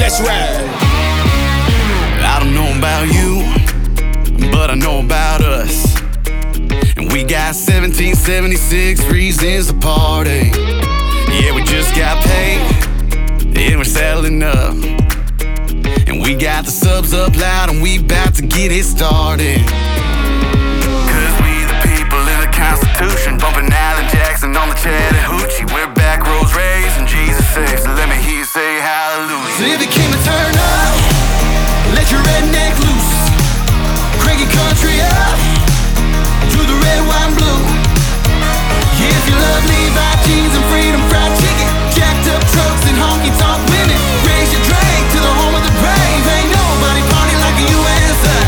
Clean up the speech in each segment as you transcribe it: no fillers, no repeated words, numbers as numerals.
Let's ride. I don't know about you, but I know about us. And we got 1776 reasons to party. Yeah, we just got paid, and we're settling up. And we got the subs up loud, and we about to get it started. Cause we the people in the Constitution, bumping Alan Jackson on the Chattahoochee. We're back roads raised, and Jesus saves. So let me hear you say hallelujah. So if it came to turn up, let your redneck loose. Crank your country up to the red, white, and blue. Yeah, if you love Levi jeans and freedom fried chicken, jacked up trucks and honky-tonk women, raise your drink to the home of the brave. Ain't nobody party like the USA.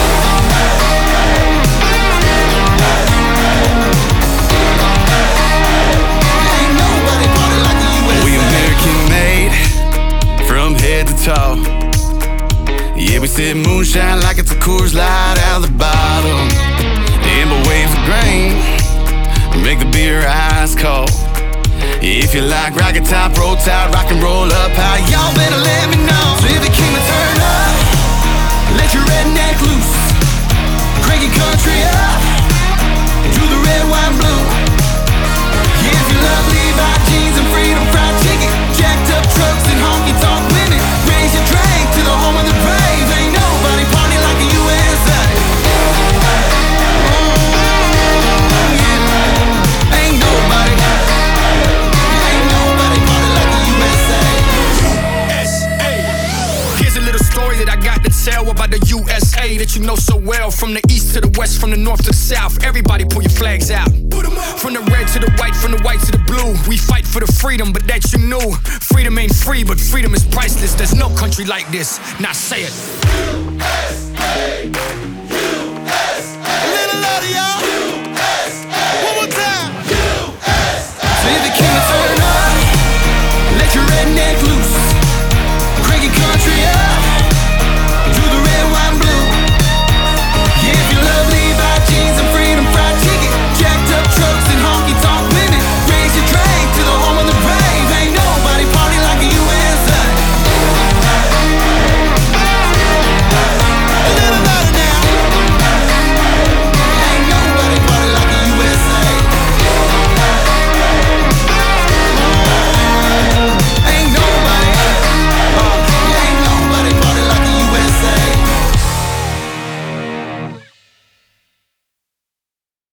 Ain't nobody party like the USA. We American made from head to toe. Yeah, we sip moonshine like it's a Coors Light out of the bottle. Amber waves of grain make the beer ice cold. If you like rocket top, roll tide, rock and roll up high, y'all better let me know. So if it came to turn up, let your redneck loose. Crank your country up to the red, white, and blue. Yeah, if you love Levi jeans and freedom fried chicken, jacked up trucks and honky-tonk women, raise your drink to the home of the brave. Ain't nobody party like the USA. Ain't nobody party like the USA. USA. Here's a little story that I got to tell about the USA that you know so well. From the east to the west, from the north to the south, everybody pull your flags out. From the red to the white, from the white to the blue, we fight for the freedom, but that you knew. Freedom ain't free, but freedom is priceless. There's no country like this. Now say it. USA, USA. A little louder, y'all.